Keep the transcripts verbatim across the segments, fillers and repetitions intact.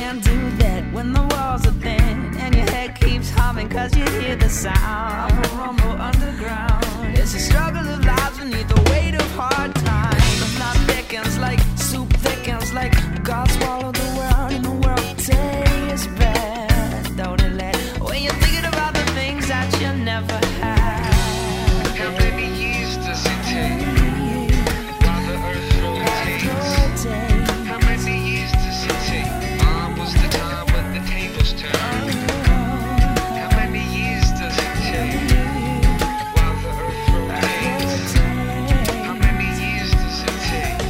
can't do that when the walls are thin and your head keeps humming cause you hear the sound of a rumble underground. It's a struggle of lives beneath the weight of hard times. The plot thickens like soup thickens like God swallowed the world and the world tastes bad, don't it, lad? When you're thinking about the things that you never had. How many years does it take while the earth rotates? How many years does it take? Mom was the time when the tables turned. How many years does it take while the earth rotates? How many years does it take?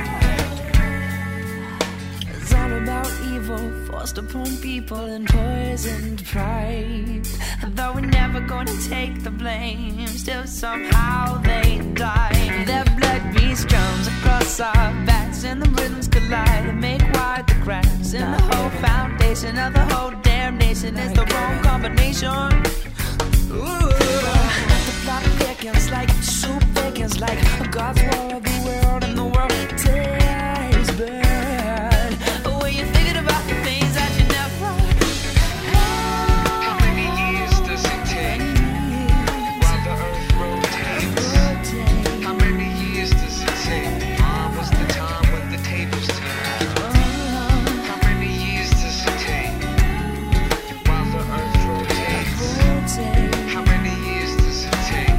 It's all about evil forced upon people and poisoned pride. Though we're never gonna take the blame, still somehow they die. Their blood beats drums across our backs, and the rhythms collide and make wide the cracks. And the whole foundation of the whole damn nation is the wrong combination. Ooh. The plot thickens like soup thickens like God's war of the world, and the world tastes bad. When you're thinking about the things that you never. How many years does it take while the earth rotates? How many years does it take? Mom was the time when the tables turned. How many years does it take while the earth rotates? How many years does it take?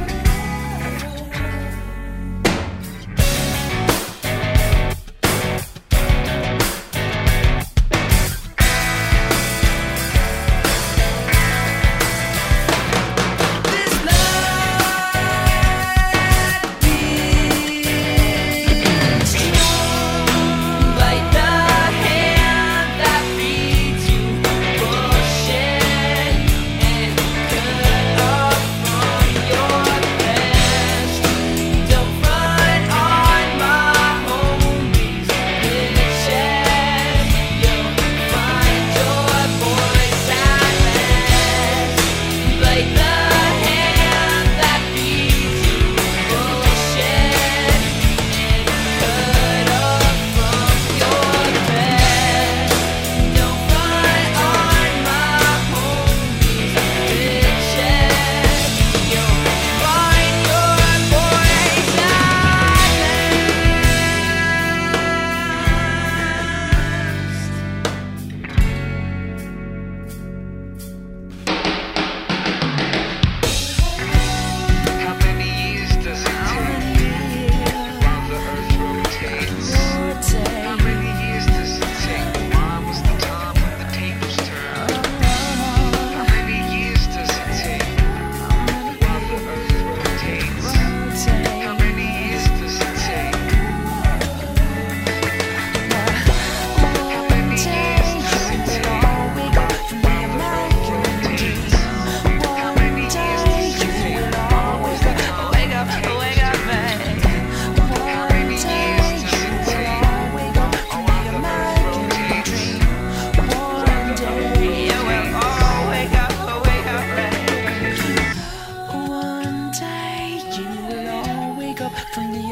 How many years does it take while the earth rotates? How many years does it take? Mom was the time when the tables turned. How many years does it take while the earth rotates? How many years does it take? How many years does it take while the earth rotates? How many years does it take? Mom was the time when Wake up, the tables wake up, turned. man. How many years does it take while the earth rotates? Yeah, well, oh, wake up, wake up, man. One day you will all wake up from the